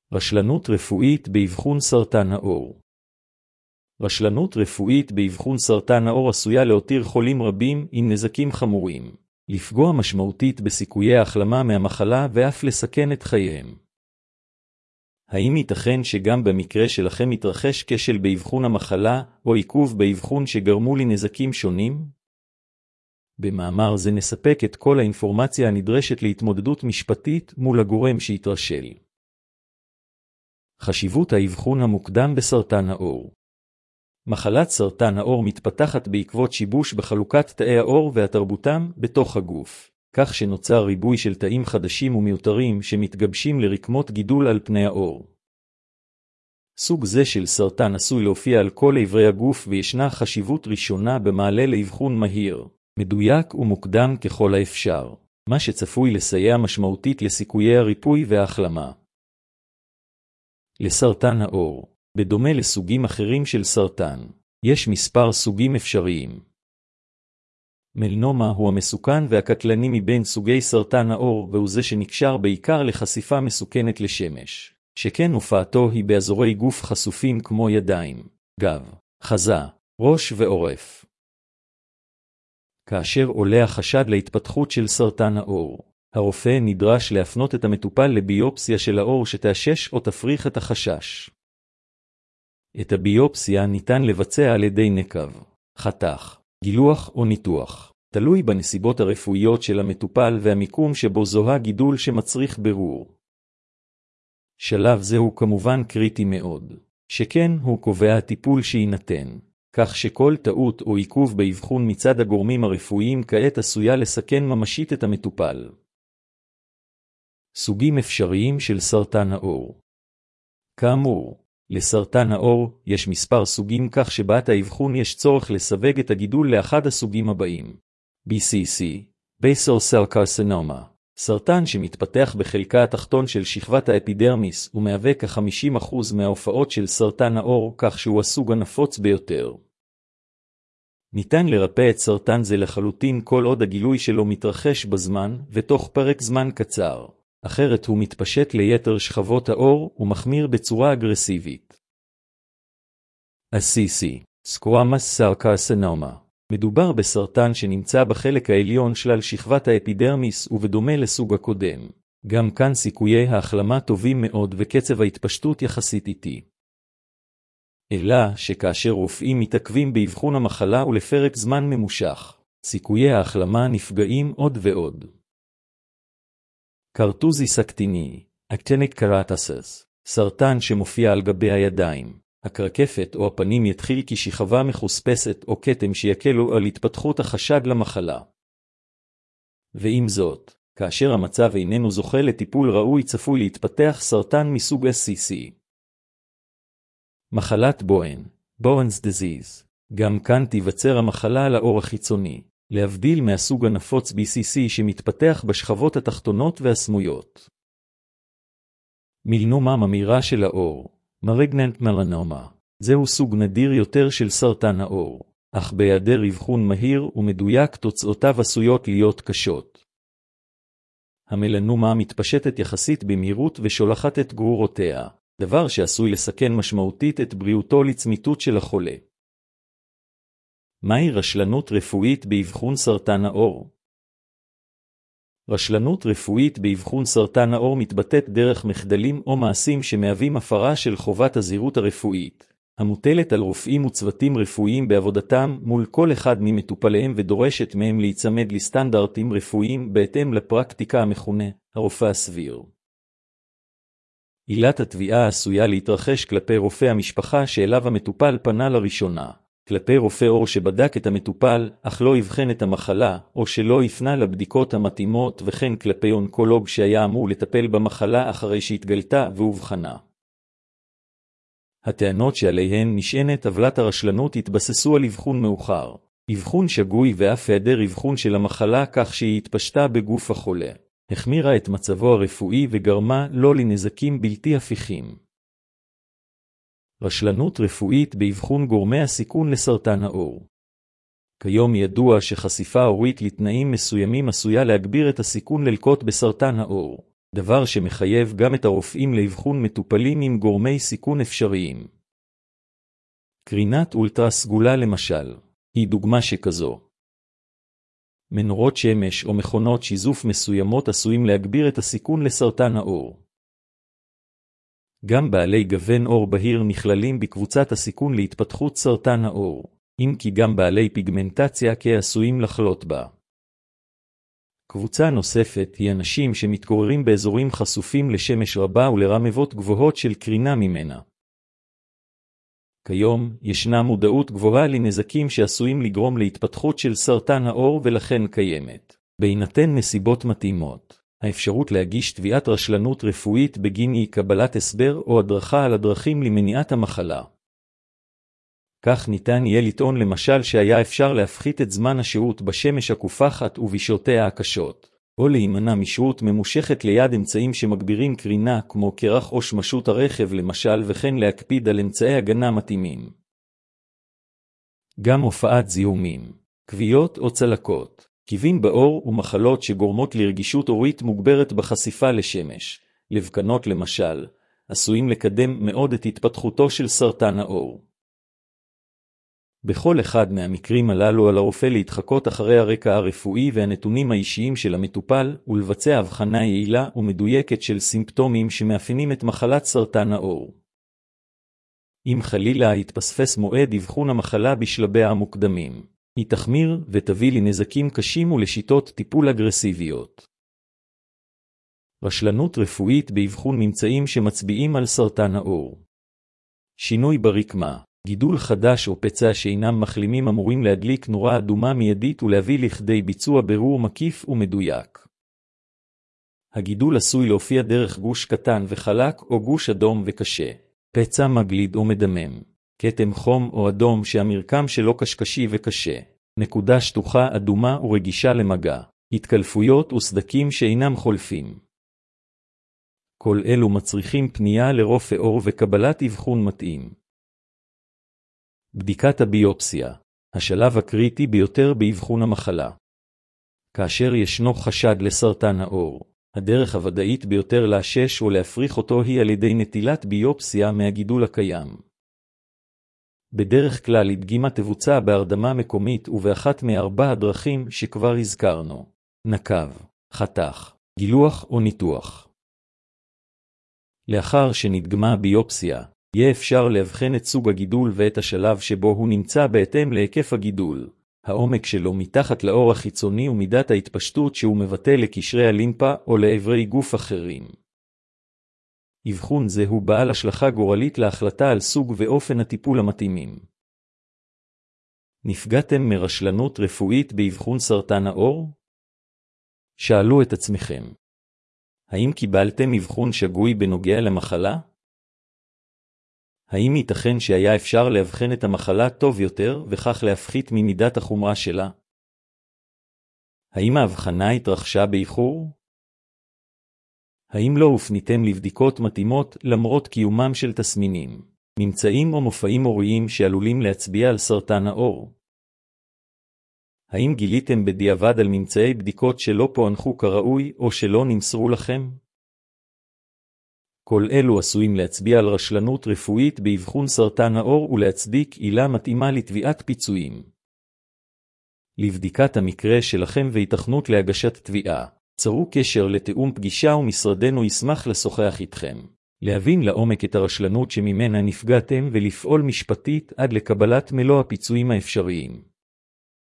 רשלנות רפואית באבחון סרטן העור. רשלנות רפואית באבחון סרטן העור עשויה להותיר חולים רבים עם נזקים חמורים, לפגוע משמעותית בסיכויי ההחלמה מהמחלה ואף לסכן את חייהם. האם ייתכן שגם במקרה שלכם יתרחש כשל באבחון המחלה או עיכוב באבחון שגרמו לי נזקים שונים? במאמר זה נספק את כל האינפורמציה הנדרשת להתמודדות משפטית מול הגורם שהתרשל. חשיבות האבחון המוקדם בסרטן העור. מחלת סרטן העור מתפתחת בעקבות שיבוש בחלוקת תאי העור והתרבותם בתוך הגוף, כך שנוצר ריבוי של תאים חדשים ומיותרים שמתגבשים לרקמות גידול על פני העור. סוג זה של סרטן עשוי להופיע על כל עברי הגוף וישנה חשיבות ראשונה במעלה לאבחון מהיר, מדויק ומוקדם ככל האפשר, מה שצפוי לסייע משמעותית לסיכויי הריפוי וההחלמה. לסרטן העור, בדומה לסוגים אחרים של סרטן, יש מספר סוגים אפשריים. מלנומה הוא המסוכן והקטלני מבין סוגי סרטן העור, והוא זה שנקשר בעיקר לחשיפה מסוכנת לשמש, שכן הופעתו היא באזורי גוף חשופים כמו ידיים, גב, חזה, ראש ועורף. כאשר עולה החשד להתפתחות של סרטן העור, הרופא נדרש להפנות את המטופל לביופסיה של העור שתאשש או תפריך את החשש. את הביופסיה ניתן לבצע על ידי נקב, חתך, גילוח או ניתוח, תלוי בנסיבות הרפואיות של המטופל והמיקום שבו זוהה גידול שמצריך בירור. שלב זה הוא כמובן קריטי מאוד, שכן הוא קובע הטיפול שיינתן, כך שכל טעות או עיכוב באבחון מצד הגורמים הרפואיים כעת עשויה לסכן ממשית את המטופל. סוגים אפשריים של סרטן העור. כאמור, לסרטן העור יש מספר סוגים, כך שבעת האבחון יש צורך לסווג את הגידול לאחד הסוגים הבאים. BCC, Basal Cell Carcinoma, סרטן שמתפתח בחלקה התחתון של שכבת האפידרמיס ומהווה כ-50% מההופעות של סרטן העור, כך שהוא הסוג הנפוץ ביותר. ניתן לרפא את סרטן זה לחלוטין כל עוד הגילוי שלו מתרחש בזמן ותוך פרק זמן קצר, אחרת הוא מתפשט ליתר שכבות העור ומחמיר בצורה אגרסיבית. CC, Squamous Cell Carcinoma, מדובר בסרטן שנמצא בחלק העליון של שכבת האפידרמיס ובדומה לסוג הקודם. גם כאן סיכויי ההחלמה טובים מאוד וקצב ההתפשטות יחסית איטי. אלא שכאשר רופאים מתעכבים באבחון המחלה ולפרק זמן ממושך, סיכויי ההחלמה נפגעים עוד ועוד. קרטוזיס אקטיני, Actinic keratosis, סרטן שמופיע על גבי הידיים, הקרקפת או הפנים יתחיל כשכבה מחוספסת או כתם שיקלו על התפתחות החשד למחלה. ועם זאת, כאשר המצב איננו זוכה לטיפול ראוי צפוי להתפתח סרטן מסוג SCC. מחלת בוהן, Bowen's disease, גם כאן תיווצר המחלה על העור החיצוני, להבדיל מהסוג הנפוץ BCC שמתפתח בשכבות התחתונות והסמויות. מלנומה ממאירה של העור, Malignant melanoma, זהו סוג נדיר יותר של סרטן העור, אך בהיעדר אבחון מהיר ומדויק תוצאותיו עשויות להיות קשות. המלנומה מתפשטת יחסית במהירות ושולחת את גרורותיה, דבר שעשוי לסכן משמעותית את בריאותו לצמיתות של החולה. מהי רשלנות רפואית באבחון סרטן העור? רשלנות רפואית באבחון סרטן העור מתבטאת דרך מחדלים או מעשים שמהווים הפרה של חובת הזהירות הרפואית, המוטלת על רופאים וצוותים רפואיים בעבודתם מול כל אחד ממטופליהם ודורשת מהם להיצמד לסטנדרטים רפואיים בהתאם לפרקטיקה המכונה הרופא הסביר. עילת התביעה עשויה להתרחש כלפי רופא המשפחה שאליו המטופל פנה לראשונה, כלפי רופא עור שבדק את המטופל אך לא יבחן את המחלה או שלא יפנה לבדיקות המתאימות, וכן כלפי אונקולוג שהיה אמור לטפל במחלה אחרי שהתגלתה והובחנה. הטענות שעליהן נשענת עוולת הרשלנות התבססו על אבחון מאוחר, אבחון שגוי ואף היעדר אבחון של המחלה כך שהיא התפשטה בגוף החולה, החמירה את מצבו הרפואי וגרמה לו לנזקים בלתי הפיכים. רשלנות רפואית באבחון גורמי הסיכון לסרטן העור. כיום ידוע שחשיפה עורית לתנאים מסוימים עשויה להגביר את הסיכון ללקות בסרטן העור, דבר שמחייב גם את הרופאים לאבחון מטופלים עם גורמי סיכון אפשריים. קרינת אולטרה סגולה למשל, היא דוגמה שכזו. מנורות שמש או מכונות שיזוף מסוימות עשויים להגביר את הסיכון לסרטן העור. גם בעלי גוון עור בהיר נכללים בקבוצת הסיכון להתפתחות סרטן העור, אם כי גם בעלי פיגמנטציה עשויים לחלות בה. קבוצה נוספת היא אנשים שמתגוררים באזורים חשופים לשמש רבה ולרמבות גבוהות של קרינה ממנה. כיום ישנה מודעות גבוהה לנזקים שעשויים לגרום להתפתחות של סרטן העור, ולכן קיימת, בהינתן נסיבות מתאימות, האפשרות להגיש תביעת רשלנות רפואית בגין אי קבלת הסבר או הדרכה על הדרכים למניעת המחלה. כך ניתן יהיה לטעון למשל שהיה אפשר להפחית את זמן השהות בשמש הקופחת ובשעותיה הקשות, או להימנע משהות ממושכת ליד אמצעים שמגבירים קרינה כמו קרח או שמשות הרכב למשל, וכן להקפיד על אמצעי הגנה מתאימים. גם הופעת זיהומים, כוויות או צלקות, כאבים בעור ומחלות שגורמות לרגישות עורית מוגברת בחשיפה לשמש, לבקנות למשל, עשויים לקדם מאוד את התפתחותו של סרטן העור. בכל אחד מהמקרים הללו על הרופא להתחקות אחרי הרקע הרפואי והנתונים האישיים של המטופל ולבצע הבחנה יעילה ומדויקת של סימפטומים שמאפיינים את מחלת סרטן העור. אם חלילה יתפספס מועד אבחון המחלה בשלביה המוקדמים, היא תחמיר ותביא לנזקים קשים ולשיטות טיפול אגרסיביות. רשלנות רפואית באבחון ממצאים שמצביעים על סרטן העור. שינוי ברקמה, גידול חדש או פצע שאינם מחלימים אמורים להדליק נורה אדומה מיידית ולהביא לכדי ביצוע בירור מקיף ומדויק. הגידול עשוי להופיע דרך גוש קטן וחלק או גוש אדום וקשה, פצע מגליד או מדמם, כתם חום או אדום שהמרקם שלו קשקשי וקשה, נקודה שטוחה אדומה ורגישה למגע, התקלפויות וסדקים שאינם חולפים. כל אלו מצריכים פנייה לרופא עור וקבלת אבחון מתאים. בדיקת הביופסיה, השלב הקריטי ביותר באבחון המחלה. כאשר ישנו חשד לסרטן העור, הדרך הוודאית ביותר לאשש או להפריך אותו היא על ידי נטילת ביופסיה מהגידול הקיים. בדרך כלל הדגימה תבוצע בהרדמה מקומית ובאחת מארבע הדרכים שכבר הזכרנו: נקב, חתך, גילוח או ניתוח. לאחר שנדגמה הביופסיה, יהיה אפשר להבחן את סוג הגידול ואת השלב שבו הוא נמצא בהתאם להיקף הגידול, העומק שלו מתחת לעור החיצוני ומידת ההתפשטות שהוא מבטא לקשרי הלימפה או לעברי גוף אחרים. אבחון זה הוא בעל השלכה גורלית להחלטה על סוג ואופן הטיפול המתאימים. נפגעתם מרשלנות רפואית באבחון סרטן העור? שאלו את עצמכם, האם קיבלתם אבחון שגוי בנוגע למחלה? האם ייתכן שהיה אפשר להבחן את המחלה טוב יותר וכך להפחית ממידת החומרה שלה? האם ההבחנה התרחשה באיחור? האם לא הופניתם לבדיקות מתאימות למרות קיומם של תסמינים, ממצאים או מופעים עוריים שעלולים להצביע על סרטן העור? האם גיליתם בדיעבד על ממצאי בדיקות שלא פוענחו כראוי או שלא נמסרו לכם? כל אלו עשויים להצביע על רשלנות רפואית באבחון סרטן העור ולהצדיק עילה מתאימה לתביעת פיצויים. לבדיקת המקרה שלכם והיתכנות להגשת תביעה, צרו קשר לתיאום פגישה ומשרדנו ישמח לשוחח איתכם, להבין לעומק את הרשלנות שממנה נפגעתם ולפעול משפטית עד לקבלת מלוא הפיצויים האפשריים.